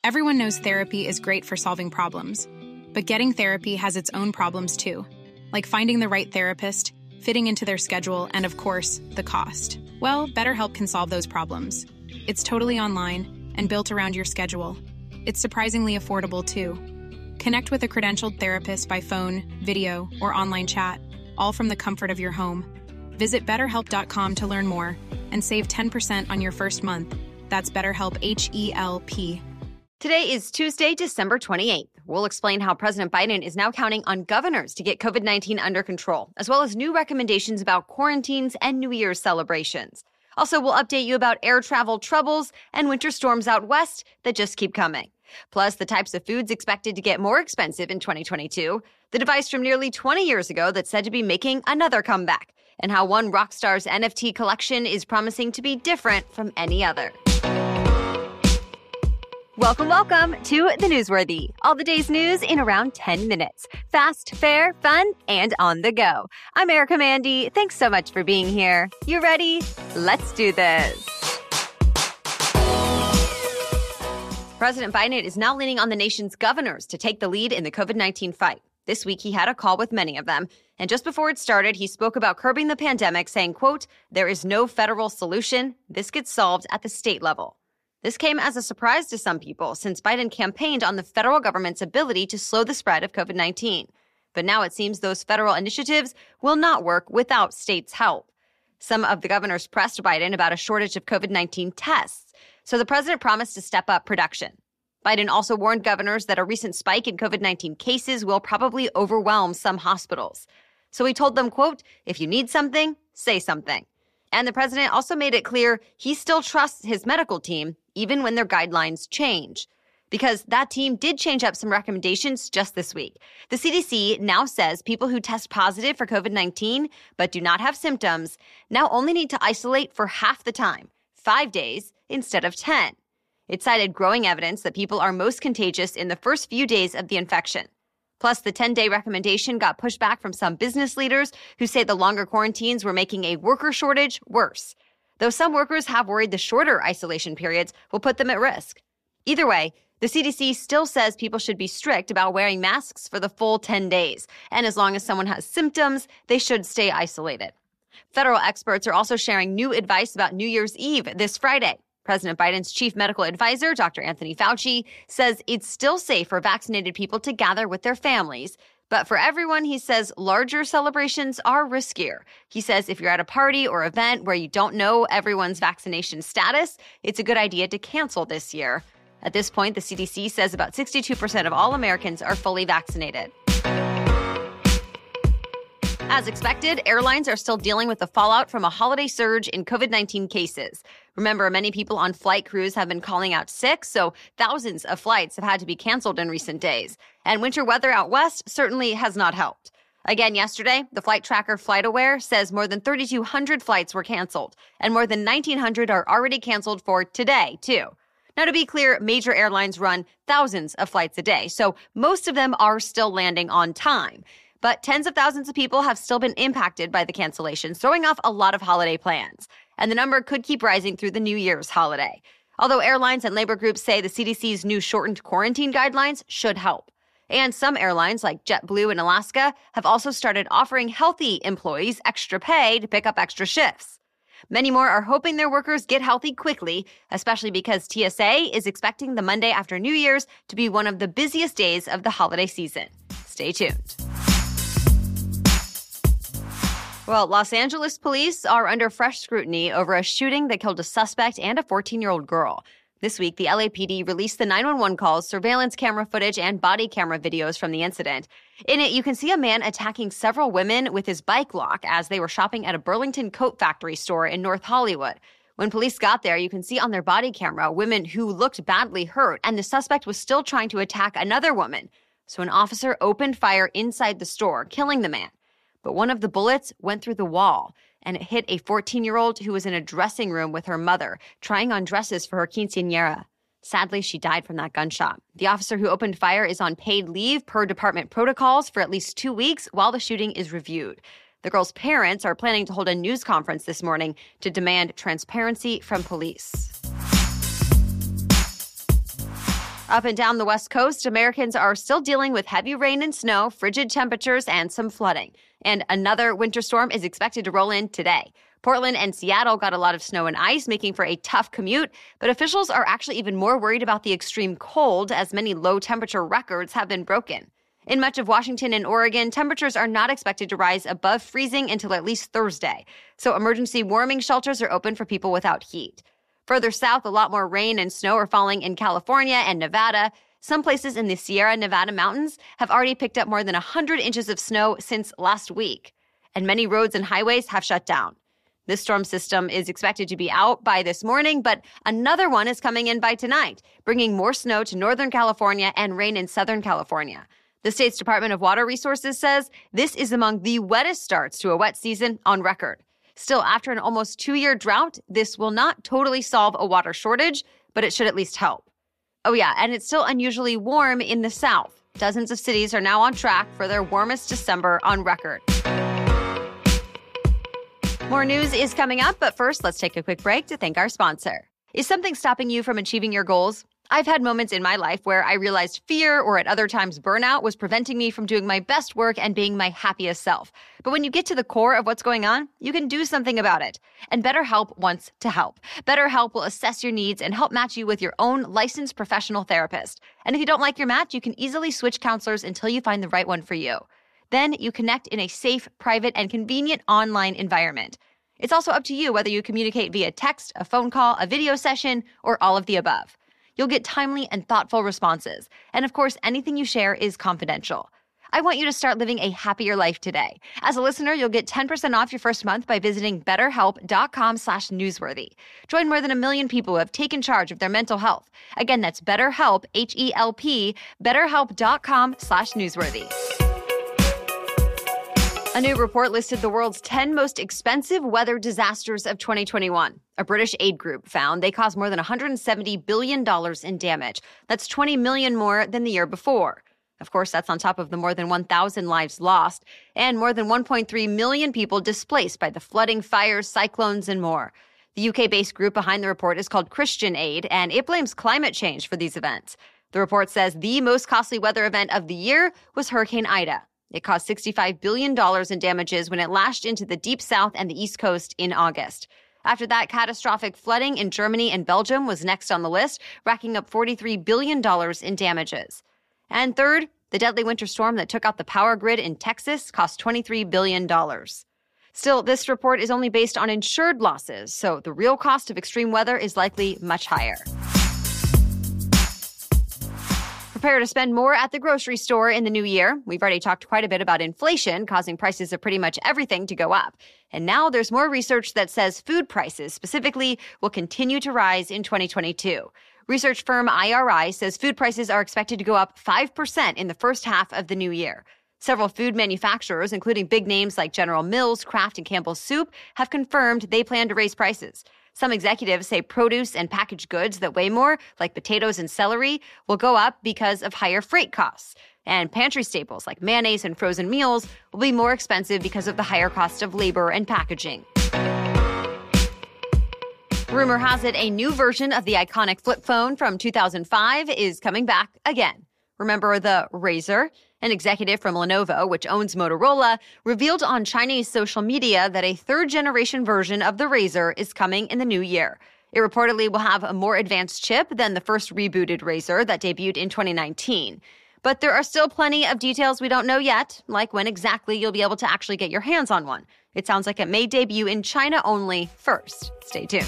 Everyone knows therapy is great for solving problems, but getting therapy has its own problems too, like finding the right therapist, fitting into their schedule, and of course, the cost. Well, BetterHelp can solve those problems. It's totally online and built around your schedule. It's surprisingly affordable too. Connect with a credentialed therapist by phone, video, or online chat, all from the comfort of your home. Visit BetterHelp.com to learn more and save 10% on your first month. That's BetterHelp, H-E-L-P. Today is Tuesday, December 28th. We'll explain how President Biden is now counting on governors to get COVID-19 under control, as well as new recommendations about quarantines and New Year's celebrations. Also, we'll update you about air travel troubles and winter storms out west that just keep coming. Plus, the types of foods expected to get more expensive in 2022, the device from nearly 20 years ago that's said to be making another comeback, and how one rock star's NFT collection is promising to be different from any other. Welcome to The Newsworthy. All the day's news in around 10 minutes. Fast, fair, fun, and on the go. I'm Erica Mandy. Thanks so much for being here. You ready? Let's do this. President Biden is now leaning on the nation's governors to take the lead in the COVID-19 fight. This week, he had a call with many of them. And just before it started, he spoke about curbing the pandemic, saying, quote, "There is no federal solution. This gets solved at the state level." This came as a surprise to some people since Biden campaigned on the federal government's ability to slow the spread of COVID-19. But now it seems those federal initiatives will not work without states' help. Some of the governors pressed Biden about a shortage of COVID-19 tests, so the president promised to step up production. Biden also warned governors that a recent spike in COVID-19 cases will probably overwhelm some hospitals. So he told them, quote, "If you need something, say something." And the president also made it clear he still trusts his medical team, even when their guidelines change. Because that team did change up some recommendations just this week. The CDC now says people who test positive for COVID-19 but do not have symptoms now only need to isolate for half the time, 5 days instead of 10. It cited growing evidence that people are most contagious in the first few days of the infection. Plus, the 10-day recommendation got pushed back from some business leaders who say the longer quarantines were making a worker shortage worse. Though some workers have worried the shorter isolation periods will put them at risk. Either way, the CDC still says people should be strict about wearing masks for the full 10 days. And as long as someone has symptoms, they should stay isolated. Federal experts are also sharing new advice about New Year's Eve this Friday. President Biden's chief medical advisor, Dr. Anthony Fauci, says it's still safe for vaccinated people to gather with their families. But for everyone, he says larger celebrations are riskier. He says if you're at a party or event where you don't know everyone's vaccination status, it's a good idea to cancel this year. At this point, the CDC says about 62% of all Americans are fully vaccinated. As expected, airlines are still dealing with the fallout from a holiday surge in COVID-19 cases. Remember, many people on flight crews have been calling out sick, so thousands of flights have had to be canceled in recent days. And winter weather out west certainly has not helped. Again, yesterday, the flight tracker FlightAware says more than 3,200 flights were canceled, and more than 1,900 are already canceled for today, too. Now, to be clear, major airlines run thousands of flights a day, so most of them are still landing on time. But tens of thousands of people have still been impacted by the cancellations, throwing off a lot of holiday plans. And the number could keep rising through the New Year's holiday. Although airlines and labor groups say the CDC's new shortened quarantine guidelines should help. And some airlines, like JetBlue and Alaska, have also started offering healthy employees extra pay to pick up extra shifts. Many more are hoping their workers get healthy quickly, especially because TSA is expecting the Monday after New Year's to be one of the busiest days of the holiday season. Stay tuned. Well, Los Angeles police are under fresh scrutiny over a shooting that killed a suspect and a 14-year-old girl. This week, the LAPD released the 911 calls, surveillance camera footage, and body camera videos from the incident. In it, you can see a man attacking several women with his bike lock as they were shopping at a Burlington Coat Factory store in North Hollywood. When police got there, you can see on their body camera women who looked badly hurt, and the suspect was still trying to attack another woman. So an officer opened fire inside the store, killing the man. But one of the bullets went through the wall, and it hit a 14-year-old who was in a dressing room with her mother, trying on dresses for her quinceañera. Sadly, she died from that gunshot. The officer who opened fire is on paid leave per department protocols for at least 2 weeks while the shooting is reviewed. The girl's parents are planning to hold a news conference this morning to demand transparency from police. Up and down the West Coast, Americans are still dealing with heavy rain and snow, frigid temperatures, and some flooding. And another winter storm is expected to roll in today. Portland and Seattle got a lot of snow and ice, making for a tough commute, but officials are actually even more worried about the extreme cold as many low-temperature records have been broken. In much of Washington and Oregon, temperatures are not expected to rise above freezing until at least Thursday, so emergency warming shelters are open for people without heat. Further south, a lot more rain and snow are falling in California and Nevada. Some places in the Sierra Nevada mountains have already picked up more than 100 inches of snow since last week, and many roads and highways have shut down. This storm system is expected to be out by this morning, but another one is coming in by tonight, bringing more snow to Northern California and rain in Southern California. The state's Department of Water Resources says this is among the wettest starts to a wet season on record. Still, after an almost 2-year drought, this will not totally solve a water shortage, but it should at least help. Oh yeah, and it's still unusually warm in the South. Dozens of cities are now on track for their warmest December on record. More news is coming up, but first, let's take a quick break to thank our sponsor. Is something stopping you from achieving your goals? I've had moments in my life where I realized fear or at other times burnout was preventing me from doing my best work and being my happiest self. But when you get to the core of what's going on, you can do something about it. And BetterHelp wants to help. BetterHelp will assess your needs and help match you with your own licensed professional therapist. And if you don't like your match, you can easily switch counselors until you find the right one for you. Then you connect in a safe, private, and convenient online environment. It's also up to you whether you communicate via text, a phone call, a video session, or all of the above. You'll get timely and thoughtful responses. And of course, anything you share is confidential. I want you to start living a happier life today. As a listener, you'll get 10% off your first month by visiting betterhelp.com/newsworthy. Join more than 1 million people who have taken charge of their mental health. Again, that's BetterHelp, H-E-L-P, betterhelp.com/newsworthy. A new report listed the world's 10 most expensive weather disasters of 2021. A British aid group found they caused more than $170 billion in damage. That's 20 million more than the year before. Of course, that's on top of the more than 1,000 lives lost and more than 1.3 million people displaced by the flooding, fires, cyclones, and more. The UK-based group behind the report is called Christian Aid, and it blames climate change for these events. The report says the most costly weather event of the year was Hurricane Ida. It caused $65 billion in damages when it lashed into the Deep South and the East Coast in August. After that, catastrophic flooding in Germany and Belgium was next on the list, racking up $43 billion in damages. And third, the deadly winter storm that took out the power grid in Texas cost $23 billion. Still, this report is only based on insured losses, so the real cost of extreme weather is likely much higher. Prepare to spend more at the grocery store in the new year. We've already talked quite a bit about inflation causing prices of pretty much everything to go up. And now there's more research that says food prices specifically will continue to rise in 2022. Research firm IRI says food prices are expected to go up 5% in the first half of the new year. Several food manufacturers, including big names like General Mills, Kraft, and Campbell's Soup, have confirmed they plan to raise prices. Some executives say produce and packaged goods that weigh more, like potatoes and celery, will go up because of higher freight costs. And pantry staples like mayonnaise and frozen meals will be more expensive because of the higher cost of labor and packaging. Rumor has it a new version of the iconic flip phone from 2005 is coming back again. Remember the Razr? An executive from Lenovo, which owns Motorola, revealed on Chinese social media that a third-generation version of the Razr is coming in the new year. It reportedly will have a more advanced chip than the first rebooted Razr that debuted in 2019. But there are still plenty of details we don't know yet, like when exactly you'll be able to actually get your hands on one. It sounds like it may debut in China only first. Stay tuned.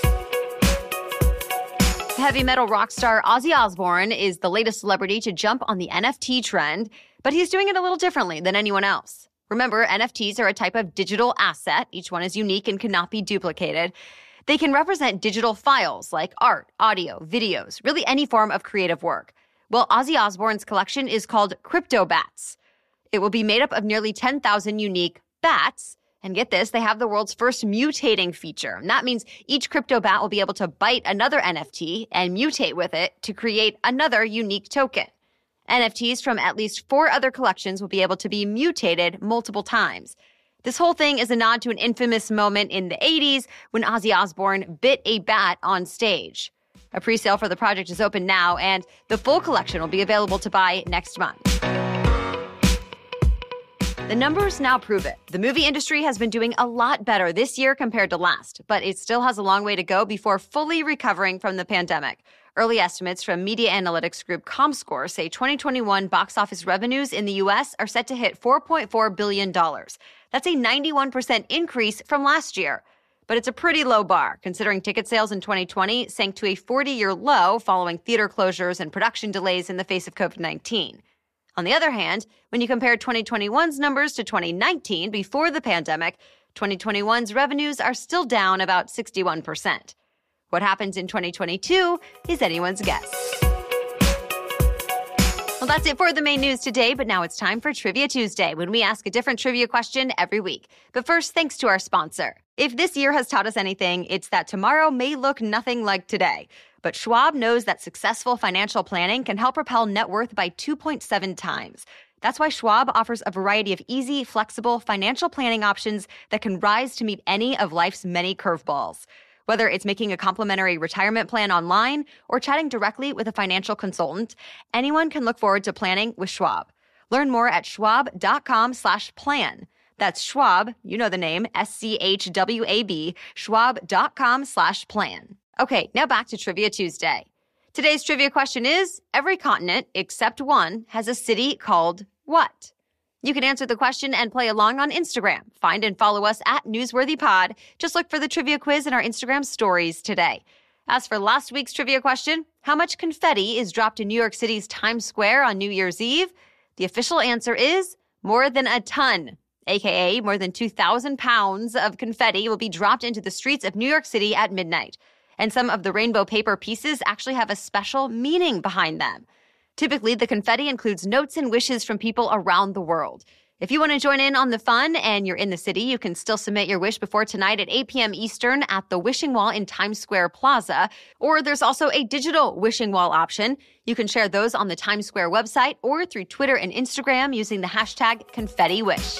Heavy metal rock star Ozzy Osbourne is the latest celebrity to jump on the NFT trend, but he's doing it a little differently than anyone else. Remember, NFTs are a type of digital asset. Each one is unique and cannot be duplicated. They can represent digital files like art, audio, videos, really any form of creative work. Well, Ozzy Osbourne's collection is called CryptoBats. It will be made up of nearly 10,000 unique bats. And get this, they have the world's first mutating feature. And that means each CryptoBat will be able to bite another NFT and mutate with it to create another unique token. NFTs from at least 4 other collections will be able to be mutated multiple times. This whole thing is a nod to an infamous moment in the 80s when Ozzy Osbourne bit a bat on stage. A pre-sale for the project is open now, and the full collection will be available to buy next month. The numbers now prove it. The movie industry has been doing a lot better this year compared to last, but it still has a long way to go before fully recovering from the pandemic. Early estimates from media analytics group Comscore say 2021 box office revenues in the U.S. are set to hit $4.4 billion. That's a 91% increase from last year. But it's a pretty low bar, considering ticket sales in 2020 sank to a 40-year low following theater closures and production delays in the face of COVID-19. On the other hand, when you compare 2021's numbers to 2019 before the pandemic, 2021's revenues are still down about 61%. What happens in 2022 is anyone's guess. Well, that's it for the main news today, but now it's time for Trivia Tuesday, when we ask a different trivia question every week. But first, thanks to our sponsor. If this year has taught us anything, it's that tomorrow may look nothing like today. But Schwab knows that successful financial planning can help propel net worth by 2.7 times. That's why Schwab offers a variety of easy, flexible financial planning options that can rise to meet any of life's many curveballs. Whether it's making a complimentary retirement plan online or chatting directly with a financial consultant, anyone can look forward to planning with Schwab. Learn more at schwab.com/plan. That's Schwab, you know the name, SCHWAB, schwab.com/plan. Okay, now back to Trivia Tuesday. Today's trivia question is, every continent except one has a city called what? You can answer the question and play along on Instagram. Find and follow us at NewsworthyPod. Just look for the trivia quiz in our Instagram stories today. As for last week's trivia question, how much confetti is dropped in New York City's Times Square on New Year's Eve? The official answer is more than a ton. AKA more than 2,000 pounds of confetti will be dropped into the streets of New York City at midnight. And some of the rainbow paper pieces actually have a special meaning behind them. Typically, the confetti includes notes and wishes from people around the world. If you want to join in on the fun and you're in the city, you can still submit your wish before tonight at 8 p.m. Eastern at the Wishing Wall in Times Square Plaza. Or there's also a digital wishing wall option. You can share those on the Times Square website or through Twitter and Instagram using the hashtag ConfettiWish.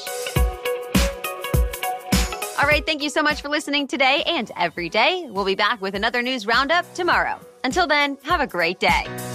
All right, thank you so much for listening today and every day. We'll be back with another news roundup tomorrow. Until then, have a great day.